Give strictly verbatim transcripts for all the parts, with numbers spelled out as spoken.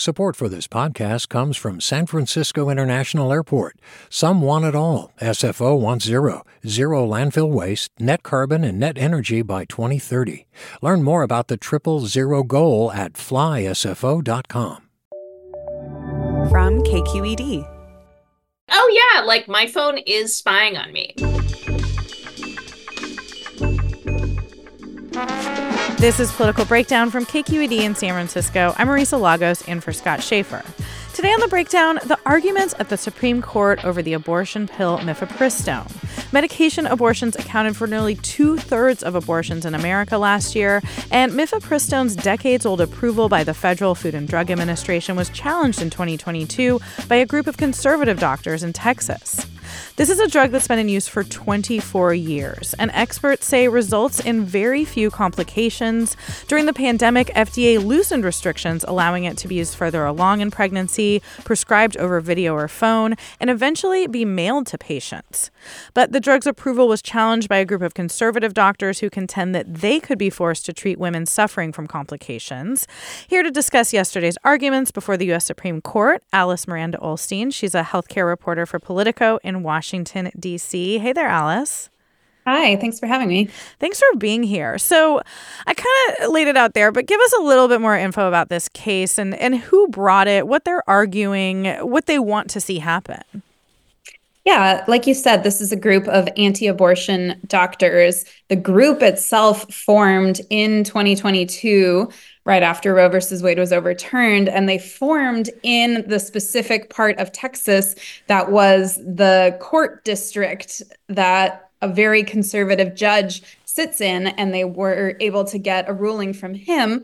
Support for this podcast comes from San Francisco International Airport. Some want it all. S F O wants zero. Zero landfill waste, net carbon, and net energy by twenty thirty. Learn more about the triple zero goal at fly S F O dot com. From K Q E D. Oh yeah, like my phone is spying on me. This is Political Breakdown from K Q E D in San Francisco. I'm Marisa Lagos in for Scott Schaefer. Today on The Breakdown, the arguments at the Supreme Court over the abortion pill mifepristone. Medication abortions accounted for nearly two-thirds of abortions in America last year, and mifepristone's decades-old approval by the Federal Food and Drug Administration was challenged in twenty twenty-two by a group of conservative doctors in Texas. This is a drug that's been in use for twenty-four years, and experts say results in very few complications. During the pandemic, F D A loosened restrictions, allowing it to be used further along in pregnancy, prescribed over video or phone, and eventually be mailed to patients. But the drug's approval was challenged by a group of conservative doctors who contend that they could be forced to treat women suffering from complications. Here to discuss yesterday's arguments before the U S Supreme Court, Alice Miranda Ollstein. She's a healthcare reporter for Politico in Washington, D C. Hey there, Alice. Hi, thanks for having me. Thanks for being here. So I kind of laid it out there, but give us a little bit more info about this case and, and who brought it, what they're arguing, what they want to see happen. Yeah, like you said, this is a group of anti-abortion doctors. The group itself formed in twenty twenty-two, right after Roe versus Wade was overturned, and they formed in the specific part of Texas that was the court district that a very conservative judge sits in, and they were able to get a ruling from him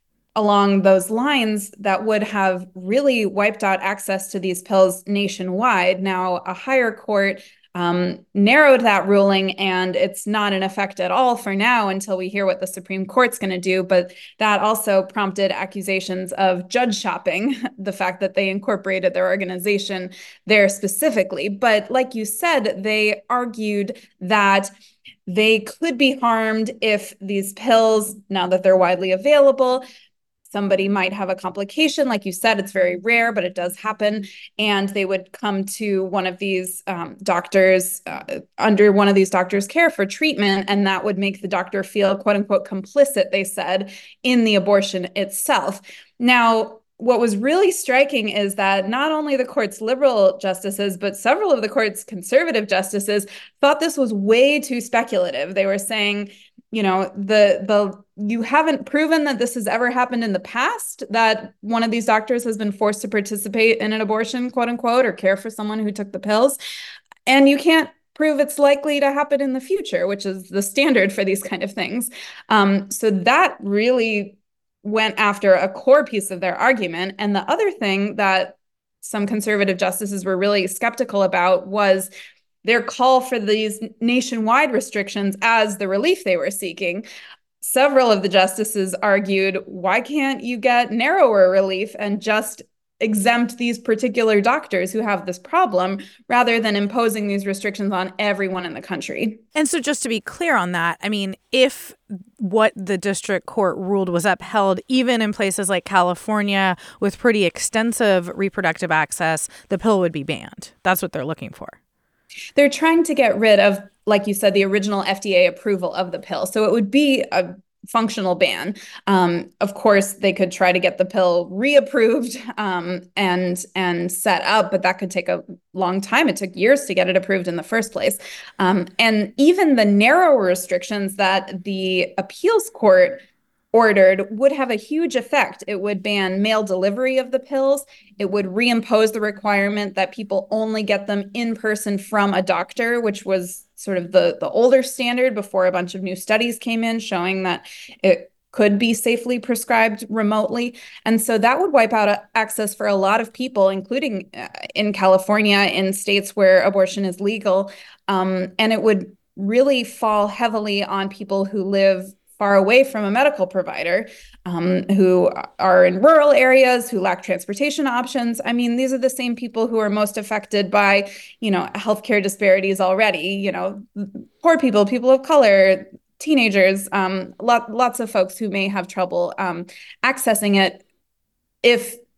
along those lines that would have really wiped out access to these pills nationwide. Now, a higher court um, narrowed that ruling, and it's not in effect at all for now until we hear what the Supreme Court's going to do. But that also prompted accusations of judge shopping, the fact that they incorporated their organization there specifically. But like you said, they argued that they could be harmed if these pills, now that they're widely available, somebody might have a complication. Like you said, it's very rare, but it does happen. And they would come to one of these um, doctors, uh, under one of these doctors' care for treatment, and that would make the doctor feel, quote unquote, complicit, they said, in the abortion itself. Now, what was really striking is that not only the court's liberal justices, but several of the court's conservative justices thought this was way too speculative. They were saying, you know, the the you haven't proven that this has ever happened in the past, that one of these doctors has been forced to participate in an abortion, quote unquote, or care for someone who took the pills. And you can't prove it's likely to happen in the future, which is the standard for these kind of things. Um, so that really went after a core piece of their argument. And the other thing that some conservative justices were really skeptical about was their call for these nationwide restrictions as the relief they were seeking. Several of the justices argued, why can't you get narrower relief and just exempt these particular doctors who have this problem rather than imposing these restrictions on everyone in the country? And so just to be clear on that, I mean, if what the district court ruled was upheld, even in places like California with pretty extensive reproductive access, the pill would be banned. That's what they're looking for. They're trying to get rid of, like you said, the original F D A approval of the pill. So it would be a functional ban. Um, of course, they could try to get the pill reapproved um, and and set up, but that could take a long time. It took years to get it approved in the first place. Um, and even the narrower restrictions that the appeals court ordered would have a huge effect. It would ban mail delivery of the pills. It would reimpose the requirement that people only get them in person from a doctor, which was sort of the, the older standard before a bunch of new studies came in showing that it could be safely prescribed remotely. And so that would wipe out access for a lot of people, including in California, in states where abortion is legal. Um, and it would really fall heavily on people who live far away from a medical provider, um, who are in rural areas, who lack transportation options. I mean, these are the same people who are most affected by, you know, healthcare disparities already, you know, poor people, people of color, teenagers, um, lot, lots of folks who may have trouble um, accessing it if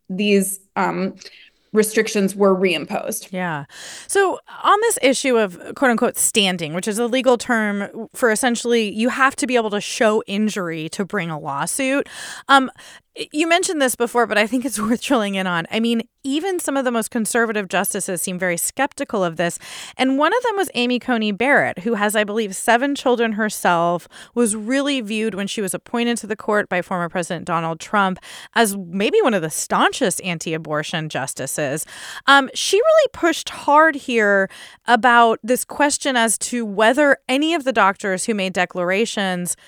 these um, restrictions were reimposed. Yeah. So on this issue of quote unquote standing, which is a legal term for essentially you have to be able to show injury to bring a lawsuit. Um, you mentioned this before, but I think it's worth drilling in on. I mean, even some of the most conservative justices seem very skeptical of this. And one of them was Amy Coney Barrett, who has, I believe, seven children herself, was really viewed when she was appointed to the court by former President Donald Trump as maybe one of the staunchest anti-abortion justices. Um, she really pushed hard here about this question as to whether any of the doctors who made declarations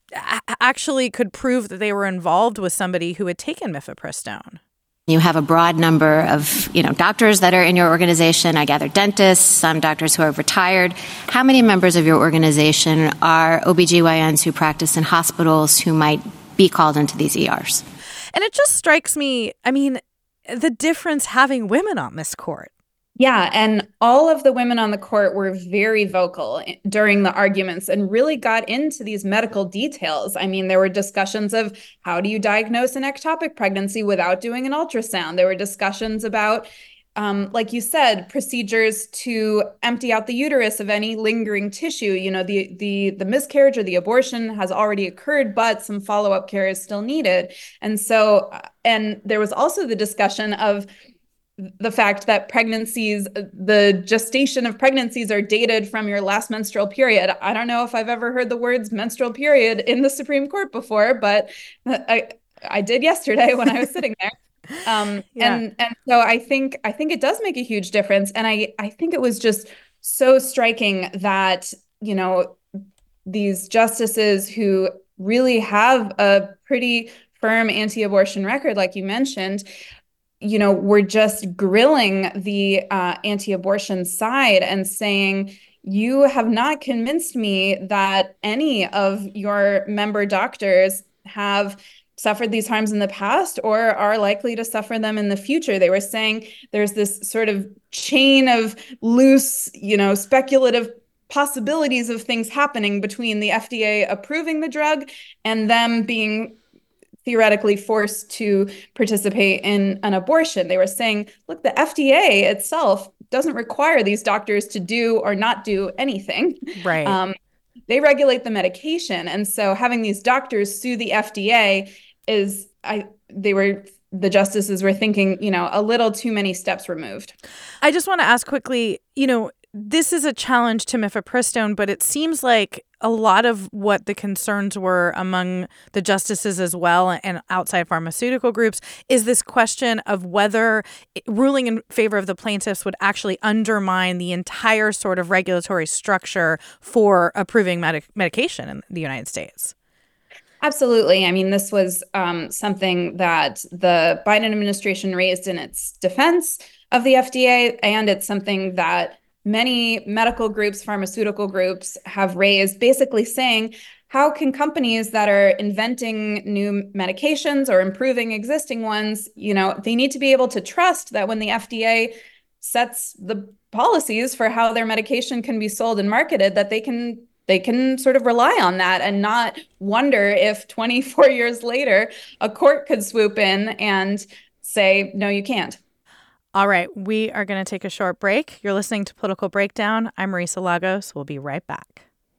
actually could prove that they were involved with somebody who had taken mifepristone. You have a broad number of, you know, doctors that are in your organization. I gather dentists, some doctors who are retired. How many members of your organization are O B G Y Ns who practice in hospitals who might be called into these E Rs? And it just strikes me, I mean, the difference having women on this court. Yeah, and all of the women on the court were very vocal during the arguments and really got into these medical details. I mean, there were discussions of how do you diagnose an ectopic pregnancy without doing an ultrasound? There were discussions about, um, like you said, procedures to empty out the uterus of any lingering tissue. You know, the the the miscarriage or the abortion has already occurred, but some follow-up care is still needed. And so, and there was also the discussion of the fact that pregnancies, the gestation of pregnancies are dated from your last menstrual period. I don't know if I've ever heard the words menstrual period in the Supreme Court before, but I I did yesterday when I was sitting there. Um, yeah. and and so I think I think it does make a huge difference. And I I think it was just so striking that, you know, these justices who really have a pretty firm anti-abortion record, like you mentioned, you know, we're just grilling the uh, anti-abortion side and saying, you have not convinced me that any of your member doctors have suffered these harms in the past or are likely to suffer them in the future. They were saying there's this sort of chain of loose, you know, speculative possibilities of things happening between the F D A approving the drug and them being theoretically forced to participate in an abortion. They were saying, look, the F D A itself doesn't require these doctors to do or not do anything. Right. Um, they regulate the medication. And so having these doctors sue the F D A is, I, they were, the justices were thinking, you know, a little too many steps removed. I just want to ask quickly, you know, this is a challenge to mifepristone, but it seems like a lot of what the concerns were among the justices as well and outside pharmaceutical groups is this question of whether ruling in favor of the plaintiffs would actually undermine the entire sort of regulatory structure for approving medic- medication in the United States. Absolutely. I mean, this was um, something that the Biden administration raised in its defense of the F D A, and it's something that many medical groups, pharmaceutical groups have raised, basically saying, how can companies that are inventing new medications or improving existing ones, you know, they need to be able to trust that when the F D A sets the policies for how their medication can be sold and marketed, that they can they can sort of rely on that and not wonder if twenty-four years later, a court could swoop in and say, no, you can't. All right, we are going to take a short break. You're listening to Political Breakdown. I'm Marisa Lagos. We'll be right back.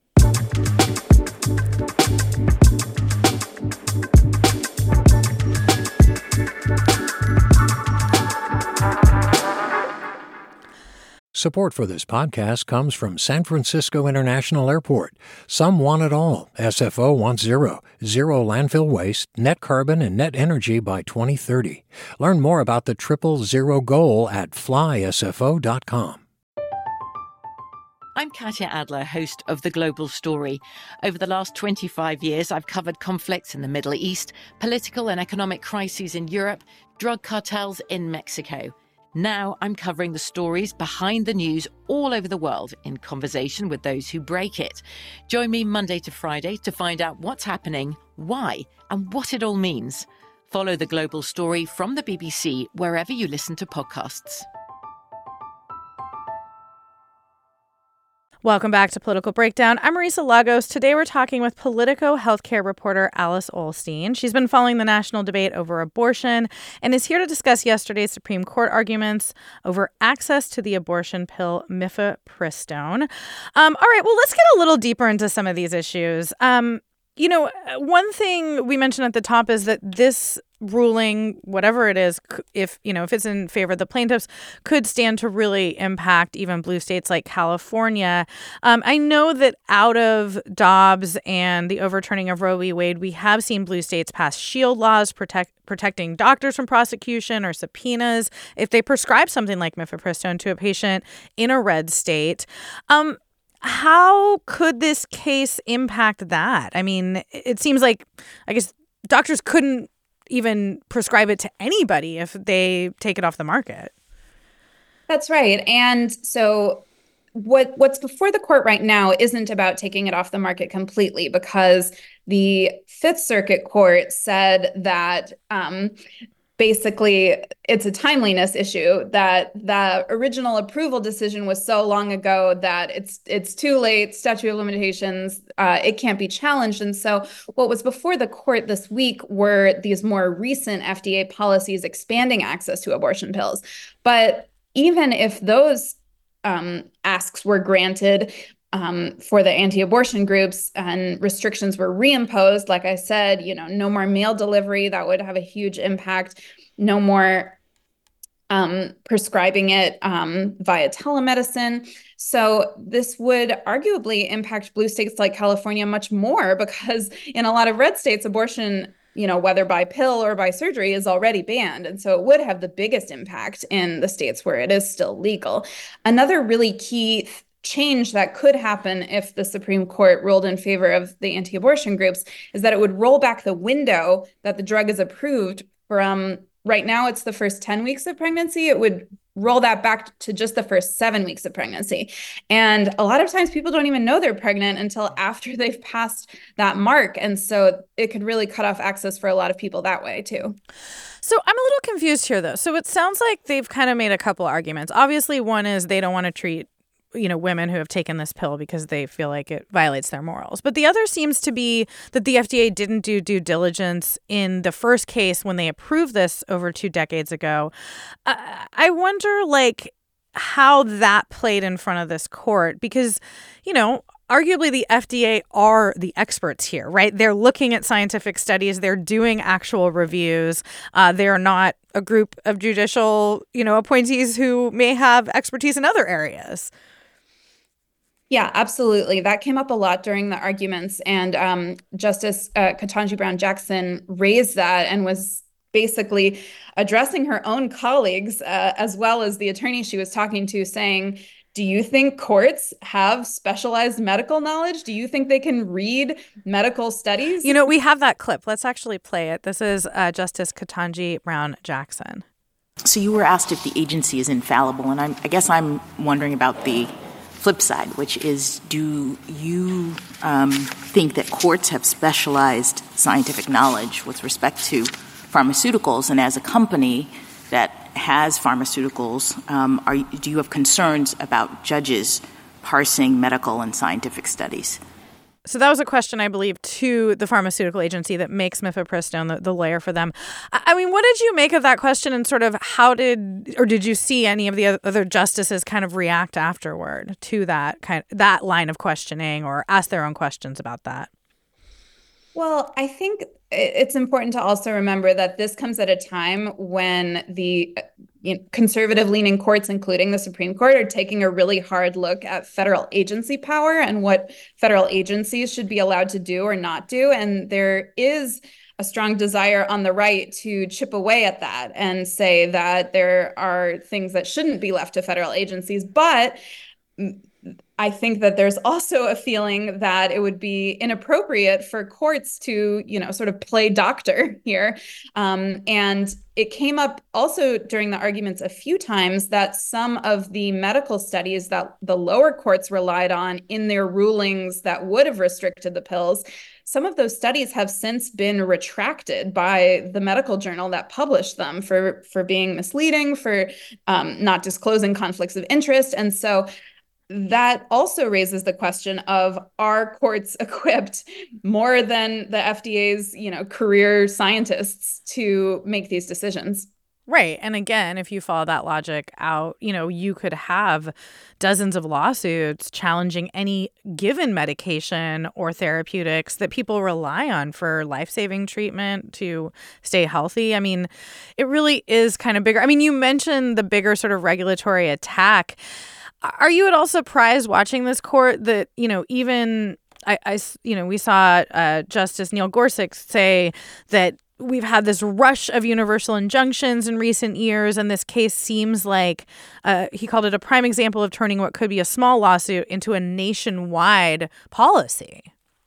Support for this podcast comes from San Francisco International Airport. Some want it all. S F O wants zero. Zero landfill waste, net carbon, and net energy by twenty thirty. Learn more about the triple zero goal at fly s f o dot com. I'm Katya Adler, host of The Global Story. Over the last twenty-five years, I've covered conflicts in the Middle East, political and economic crises in Europe, drug cartels in Mexico. Now I'm covering the stories behind the news all over the world in conversation with those who break it. Join me Monday to Friday to find out what's happening, why, and what it all means. Follow The Global Story from the B B C wherever you listen to podcasts. Welcome back to Political Breakdown. I'm Marisa Lagos. Today we're talking with Politico healthcare reporter Alice Ollstein. She's been following the national debate over abortion and is here to discuss yesterday's Supreme Court arguments over access to the abortion pill mifepristone. Um, all right, well, let's get a little deeper into some of these issues. Um, you know, one thing we mentioned at the top is that this ruling, whatever it is, if, you know, if it's in favor of the plaintiffs, could stand to really impact even blue states like California. Um, I know that out of Dobbs and the overturning of Roe v. Wade, we have seen blue states pass shield laws protect, protecting doctors from prosecution or subpoenas if they prescribe something like mifepristone to a patient in a red state. Um, how could this case impact that? I mean, it seems like, I guess, doctors couldn't even prescribe it to anybody if they take it off the market. That's right. And so what what's before the court right now isn't about taking it off the market completely, because the Fifth Circuit Court said that um, basically it's a timeliness issue, that the original approval decision was so long ago that it's it's too late, statute of limitations, uh, it can't be challenged. And so what was before the court this week were these more recent F D A policies expanding access to abortion pills. But even if those um, asks were granted, Um, for the anti-abortion groups and restrictions were reimposed, like I said, you know, no more mail delivery, that would have a huge impact. No more um, prescribing it um, via telemedicine. So this would arguably impact blue states like California much more, because in a lot of red states, abortion, you know, whether by pill or by surgery, is already banned. And so it would have the biggest impact in the states where it is still legal. Another really key change that could happen if the Supreme Court ruled in favor of the anti-abortion groups is that it would roll back the window that the drug is approved from. Right now, it's the first ten weeks of pregnancy. It would roll that back to just the first seven weeks of pregnancy. And a lot of times people don't even know they're pregnant until after they've passed that mark. And so it could really cut off access for a lot of people that way, too. So I'm a little confused here, though. So it sounds like they've kind of made a couple arguments. Obviously, one is they don't want to treat you know, women who have taken this pill because they feel like it violates their morals. But the other seems to be that the F D A didn't do due diligence in the first case when they approved this over two decades ago. Uh, I wonder, like, how that played in front of this court, because, you know, arguably the F D A are the experts here, right? They're looking at scientific studies. They're doing actual reviews. Uh, they're not a group of judicial, you know, appointees who may have expertise in other areas. Yeah, absolutely. That came up a lot during the arguments. And um, Justice uh, Ketanji Brown Jackson raised that and was basically addressing her own colleagues, uh, as well as the attorney she was talking to, saying, do you think courts have specialized medical knowledge? Do you think they can read medical studies? You know, we have that clip. Let's actually play it. This is uh, Justice Ketanji Brown Jackson. So you were asked if the agency is infallible, and I'm, I guess I'm wondering about the flip side, which is, do you um, think that courts have specialized scientific knowledge with respect to pharmaceuticals? And as a company that has pharmaceuticals, um, are, do you have concerns about judges parsing medical and scientific studies? So that was a question, I believe, to the pharmaceutical agency that makes mifepristone, the, the lawyer for them. I mean, what did you make of that question, and sort of how did, or did you see any of the other justices kind of react afterward to that kind of, that line of questioning, or ask their own questions about that? Well, I think it's important to also remember that this comes at a time when the you know, conservative-leaning courts, including the Supreme Court, are taking a really hard look at federal agency power and what federal agencies should be allowed to do or not do. And there is a strong desire on the right to chip away at that and say that there are things that shouldn't be left to federal agencies. But I think that there's also a feeling that it would be inappropriate for courts to, you know, sort of play doctor here. Um, and it came up also during the arguments a few times that some of the medical studies that the lower courts relied on in their rulings that would have restricted the pills, some of those studies have since been retracted by the medical journal that published them for, for being misleading, for um, not disclosing conflicts of interest. And so that also raises the question of, are courts equipped more than the F D A's, you know, career scientists to make these decisions? Right. And again, if you follow that logic out, you know, you could have dozens of lawsuits challenging any given medication or therapeutics that people rely on for life-saving treatment to stay healthy. I mean, it really is kind of bigger. I mean, you mentioned the bigger sort of regulatory attack. Are you at all surprised watching this court that, you know, even I, I you know, we saw uh, Justice Neil Gorsuch say that we've had this rush of universal injunctions in recent years, and this case seems like uh, he called it a prime example of turning what could be a small lawsuit into a nationwide policy.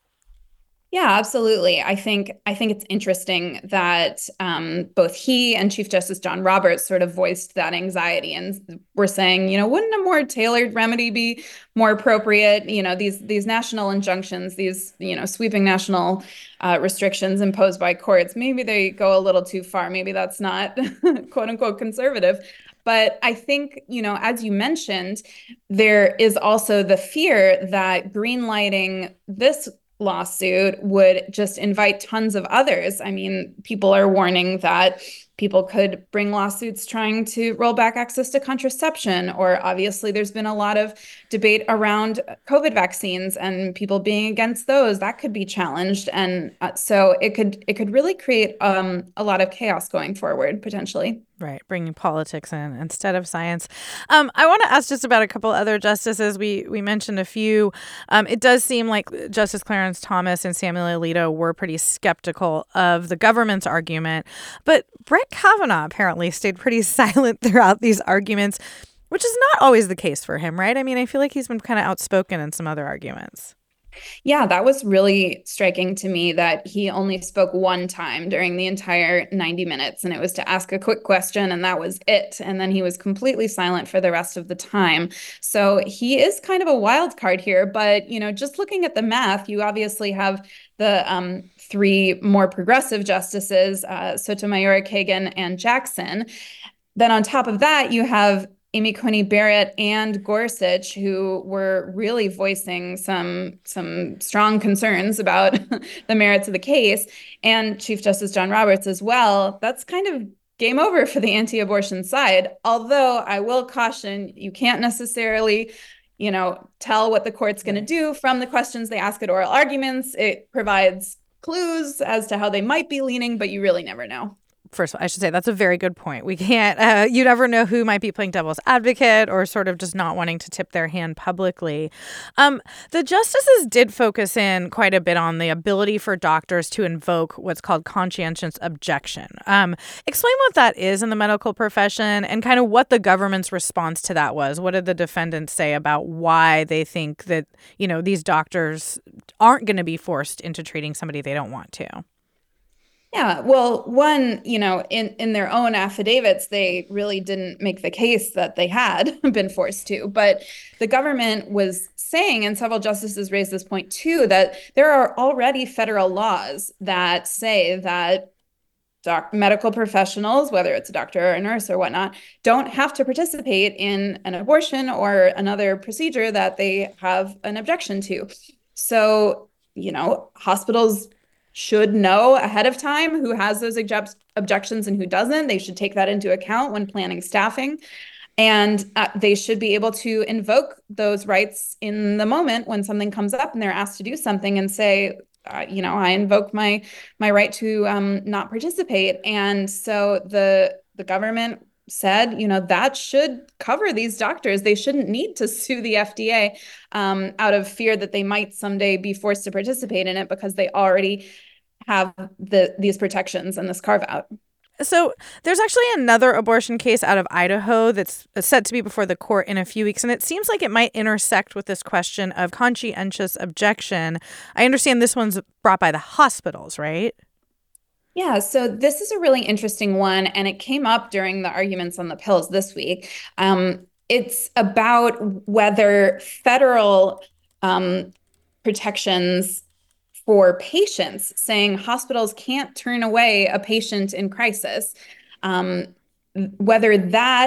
Yeah, absolutely. I think I think it's interesting that um, both he and Chief Justice John Roberts sort of voiced that anxiety and were saying, you know, wouldn't a more tailored remedy be more appropriate? You know, these these national injunctions, these, you know, sweeping national uh, restrictions imposed by courts, maybe they go a little too far. Maybe that's not quote unquote conservative. But I think, you know, as you mentioned, there is also the fear that greenlighting this lawsuit would just invite tons of others. I mean, people are warning that people could bring lawsuits trying to roll back access to contraception, or obviously there's been a lot of debate around COVID vaccines and people being against those. That could be challenged. And uh, so it could it could really create um, a lot of chaos going forward, potentially. Right, bringing politics in instead of science. Um, I want to ask just about a couple other justices. We we mentioned a few. Um, it does seem like Justice Clarence Thomas and Samuel Alito were pretty skeptical of the government's argument, but Brett Kavanaugh apparently stayed pretty silent throughout these arguments, which is not always the case for him, right? I mean, I feel like he's been kind of outspoken in some other arguments. Yeah, that was really striking to me that he only spoke one time during the entire ninety minutes, and it was to ask a quick question, and that was it. And then he was completely silent for the rest of the time. So he is kind of a wild card here. But, you know, just looking at the math, you obviously have the um, three more progressive justices, uh, Sotomayor, Kagan, and Jackson. Then on top of that, you have Amy Coney Barrett and Gorsuch, who were really voicing some some strong concerns about the merits of the case, and Chief Justice John Roberts as well. That's kind of game over for the anti-abortion side. Although I will caution, you can't necessarily, you know, tell what the court's going to do from the questions they ask at oral arguments. It provides clues as to how they might be leaning, but you really never know. First of all, I should say that's a very good point. We can't, uh, you never know who might be playing devil's advocate or sort of just not wanting to tip their hand publicly. Um, the justices did focus in quite a bit on the ability for doctors to invoke what's called conscientious objection. Um, explain what that is in the medical profession and kind of what the government's response to that was. What did the defendants say about why they think that, you know, these doctors aren't going to be forced into treating somebody they don't want to? Yeah, well, one, you know, in, in their own affidavits, they really didn't make the case that they had been forced to. But the government was saying, and several justices raised this point too, that there are already federal laws that say that doc- medical professionals, whether it's a doctor or a nurse or whatnot, don't have to participate in an abortion or another procedure that they have an objection to. So, you know, hospitals should know ahead of time who has those object- objections and who doesn't. They should take that into account when planning staffing. And uh, they should be able to invoke those rights in the moment when something comes up and they're asked to do something and say, uh, you know, I invoke my my right to um, not participate. And so the the government said, you know, that should cover these doctors. They shouldn't need to sue the F D A um, out of fear that they might someday be forced to participate in it because they already have the these protections and this carve out. So there's actually another abortion case out of Idaho that's set to be before the court in a few weeks, and it seems like it might intersect with this question of conscientious objection. I understand this one's brought by the hospitals, right? Yeah, so this is a really interesting one, and it came up during the arguments on the pills this week. Um, it's about whether federal um, protections for patients, saying hospitals can't turn away a patient in crisis, um, whether that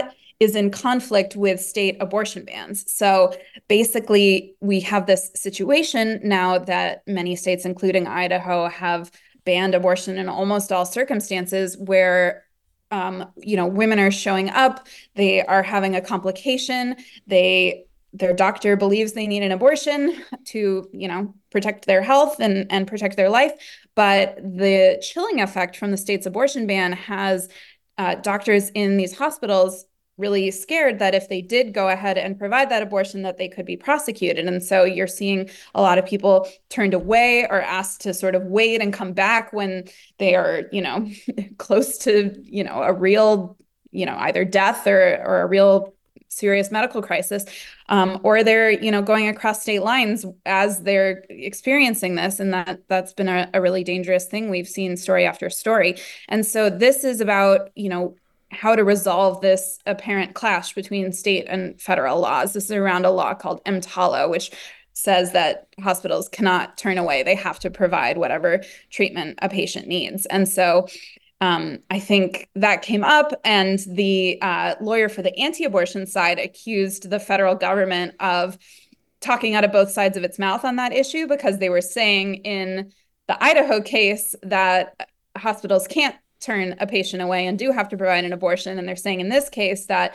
is in conflict with state abortion bans. So basically, we have this situation now that many states, including Idaho, have banned abortion in almost all circumstances where um, you know, women are showing up, they are having a complication, they their doctor believes they need an abortion to, you know, protect their health and, and protect their life. But the chilling effect from the state's abortion ban has uh, doctors in these hospitals really scared that if they did go ahead and provide that abortion, that they could be prosecuted. And so you're seeing a lot of people turned away or asked to sort of wait and come back when they are, you know, close to, you know, a real, you know, either death or, or a real serious medical crisis, um, or they're, you know, going across state lines as they're experiencing this. And that that's been a, a really dangerous thing. We've seen story after story. And so this is about, you know, how to resolve this apparent clash between state and federal laws. This is around a law called EMTALA, which says that hospitals cannot turn away. They have to provide whatever treatment a patient needs. And so Um, I think that came up, and the uh, lawyer for the anti-abortion side accused the federal government of talking out of both sides of its mouth on that issue, because they were saying in the Idaho case that hospitals can't turn a patient away and do have to provide an abortion. And they're saying in this case that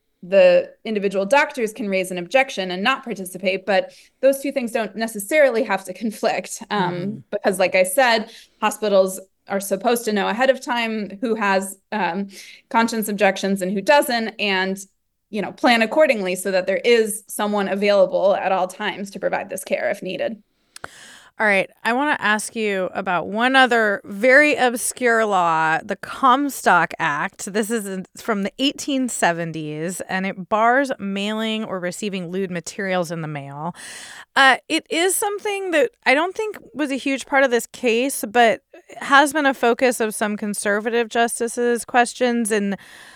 the individual doctors can raise an objection and not participate, but those two things don't necessarily have to conflict, um, mm. because, like I said, hospitals are supposed to know ahead of time who has um, conscience objections and who doesn't, and, you know, plan accordingly so that there is someone available at all times to provide this care if needed. All right. I want to ask you about one other very obscure law, the Comstock Act. This is from the eighteen seventies, and it bars mailing or receiving lewd materials in the mail. Uh, it is something that I don't think was a huge part of this case, but has been a focus of some conservative justices' questions. And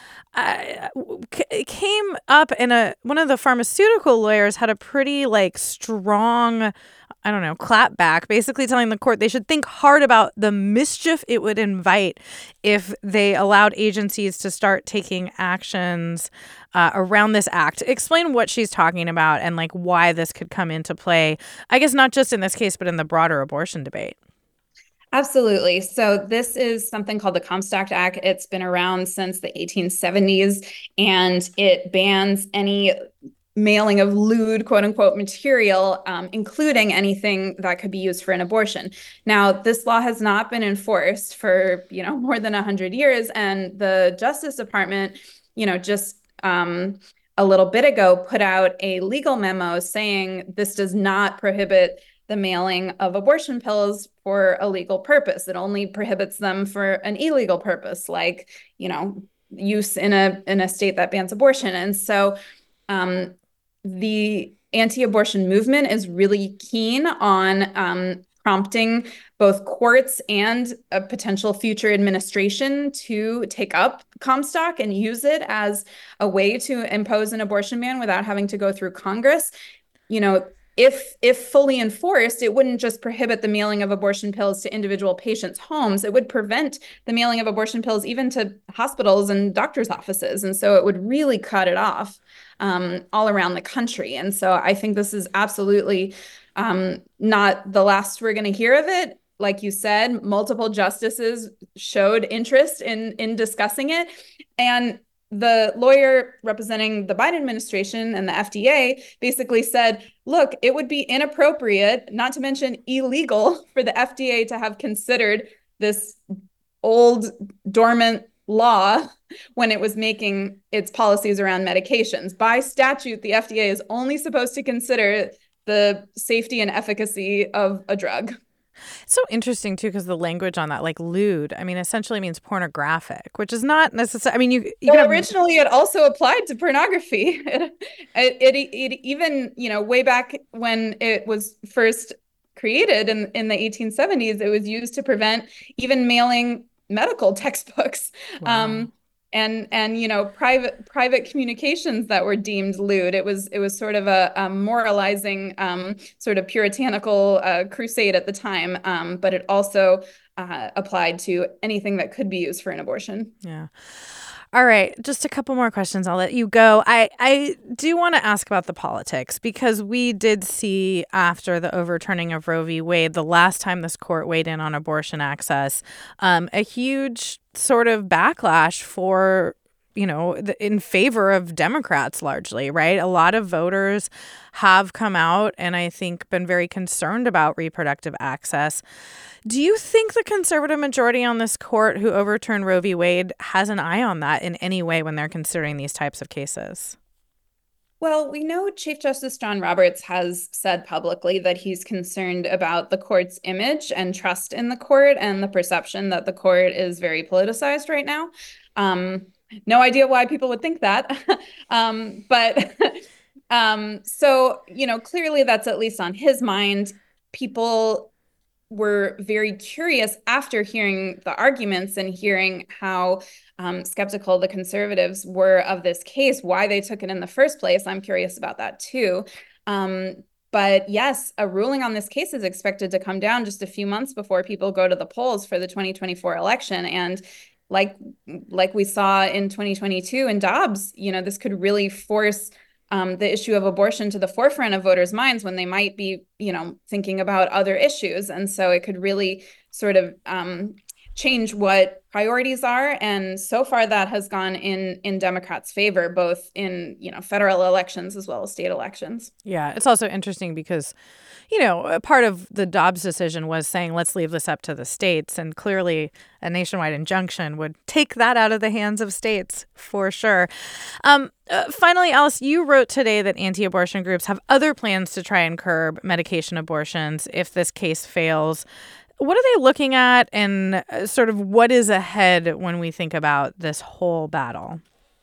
uh, it came up in a one of the pharmaceutical lawyers had a pretty like strong, I don't know, clapback, basically telling the court they should think hard about the mischief it would invite if they allowed agencies to start taking actions uh, around this act. Explain what she's talking about and like why this could come into play, I guess not just in this case, but in the broader abortion debate. Absolutely. So this is something called the Comstock Act. It's been around since the eighteen seventies, and it bans any mailing of lewd, quote unquote, material, um, including anything that could be used for an abortion. Now, this law has not been enforced for, you know, more than one hundred years. And the Justice Department, you know, just um, a little bit ago put out a legal memo saying this does not prohibit the mailing of abortion pills for a legal purpose. It only prohibits them for an illegal purpose, like, you know, use in a in a state that bans abortion. And so um, the anti-abortion movement is really keen on um, prompting both courts and a potential future administration to take up Comstock and use it as a way to impose an abortion ban without having to go through Congress. You know, If if fully enforced, it wouldn't just prohibit the mailing of abortion pills to individual patients' homes. It would prevent the mailing of abortion pills even to hospitals and doctors' offices. And so it would really cut it off um, all around the country. And so I think this is absolutely um, not the last we're going to hear of it. Like you said, multiple justices showed interest in in discussing it. And the lawyer representing the Biden administration and the F D A basically said, look, it would be inappropriate, not to mention illegal, for the F D A to have considered this old dormant law when it was making its policies around medications. By statute, the F D A is only supposed to consider the safety and efficacy of a drug. So interesting, too, because the language on that, like lewd, I mean, essentially means pornographic, which is not necessarily, I mean, you, you well, have... originally it also applied to pornography. It, it, it, it even, you know, way back when it was first created in, in the eighteen seventies, it was used to prevent even mailing medical textbooks. Wow. Um, and, and, you know, private private communications that were deemed lewd. It was it was sort of a, a moralizing um, sort of puritanical uh, crusade at the time. Um, but it also uh, applied to anything that could be used for an abortion. Yeah. All right, just a couple more questions. I'll let you go. I, I do want to ask about the politics, because we did see after the overturning of Roe v. Wade, the last time this court weighed in on abortion access, um, a huge sort of backlash for, you know, the, in favor of Democrats largely, right? A lot of voters have come out and I think been very concerned about reproductive access. Do you think the conservative majority on this court who overturned Roe v. Wade has an eye on that in any way when they're considering these types of cases? Well, we know Chief Justice John Roberts has said publicly that he's concerned about the court's image and trust in the court and the perception that the court is very politicized right now. Um, no idea why people would think that. um, but um, so, you know, clearly that's at least on his mind. People were very curious after hearing the arguments and hearing how um, skeptical the conservatives were of this case, why they took it in the first place. I'm curious about that too. Um, but yes, a ruling on this case is expected to come down just a few months before people go to the polls for the twenty twenty-four election. And like, like we saw in twenty twenty-two in Dobbs, you know, this could really force Um, the issue of abortion to the forefront of voters' minds when they might be, you know, thinking about other issues. And so it could really sort of um, change what priorities are. And so far that has gone in in Democrats' favor, both in, you know, federal elections as well as state elections. Yeah, it's also interesting because, you know, part of the Dobbs decision was saying, let's leave this up to the states. And clearly a nationwide injunction would take that out of the hands of states for sure. Um, uh, finally, Alice, you wrote today that anti-abortion groups have other plans to try and curb medication abortions if this case fails. What are they looking at, and sort of what is ahead when we think about this whole battle?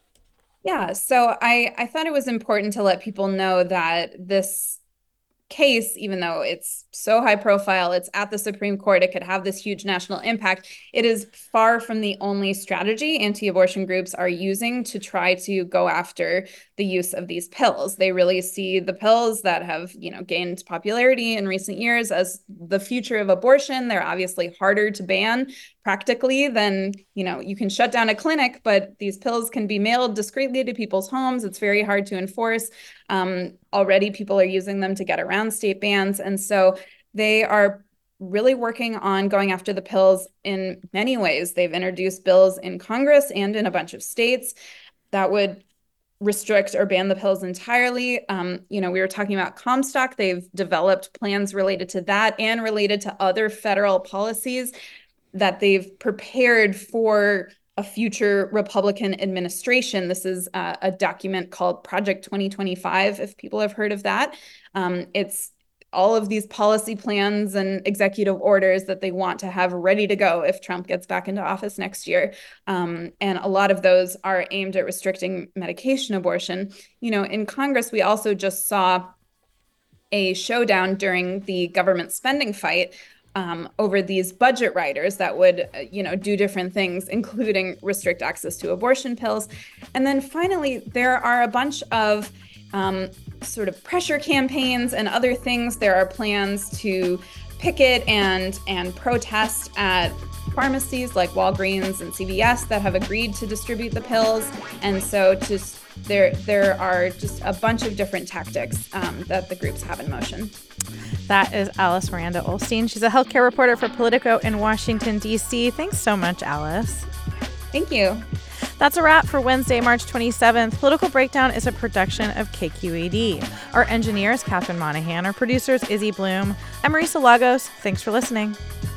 Yeah, so I, I thought it was important to let people know that this case, even though it's so high profile, it's at the Supreme Court, it could have this huge national impact. It is far from the only strategy anti-abortion groups are using to try to go after the use of these pills. They really see the pills that have, you know, gained popularity in recent years as the future of abortion. They're obviously harder to ban practically than, you know, you can shut down a clinic, but these pills can be mailed discreetly to people's homes. It's very hard to enforce. Um, already people are using them to get around state bans. And so they are really working on going after the pills in many ways. They've introduced bills in Congress and in a bunch of states that would restrict or ban the pills entirely. Um, you know, we were talking about Comstock. They've developed plans related to that and related to other federal policies that they've prepared for a future Republican administration. This is uh, a document called Project twenty twenty-five, if people have heard of that. Um, it's all of these policy plans and executive orders that they want to have ready to go if Trump gets back into office next year. Um, and a lot of those are aimed at restricting medication abortion. You know, in Congress, we also just saw a showdown during the government spending fight Um, over these budget riders that would, uh, you know, do different things, including restrict access to abortion pills. And then finally, there are a bunch of um, sort of pressure campaigns and other things. There are plans to picket and and protest at pharmacies like Walgreens and C V S that have agreed to distribute the pills. And so just there, there are just a bunch of different tactics um, that the groups have in motion. That is Alice Miranda Ollstein. She's a healthcare reporter for Politico in Washington, D C. Thanks so much, Alice. Thank you. That's a wrap for Wednesday, March twenty-seventh. Political Breakdown is a production of K Q E D. Our engineer is Catherine Monahan. Our producer is Izzy Bloom. I'm Marisa Lagos. Thanks for listening.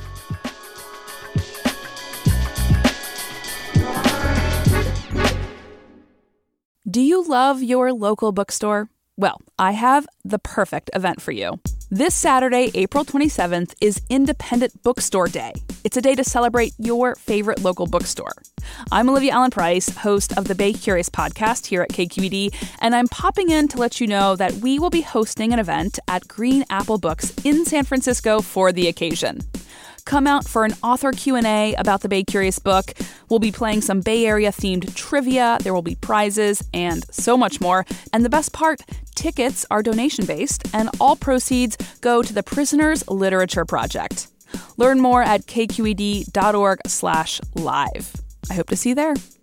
Do you love your local bookstore? Well, I have the perfect event for you. This Saturday, April twenty-seventh, is Independent Bookstore Day. It's a day to celebrate your favorite local bookstore. I'm Olivia Allen Price, host of the Bay Curious podcast here at K Q E D, and I'm popping in to let you know that we will be hosting an event at Green Apple Books in San Francisco for the occasion. Come out for an author Q and A about the Bay Curious book. We'll be playing some Bay Area-themed trivia, there will be prizes, and so much more. And the best part, tickets are donation-based, and all proceeds go to the Prisoners Literature Project. Learn more at kqed.org slash live. I hope to see you there.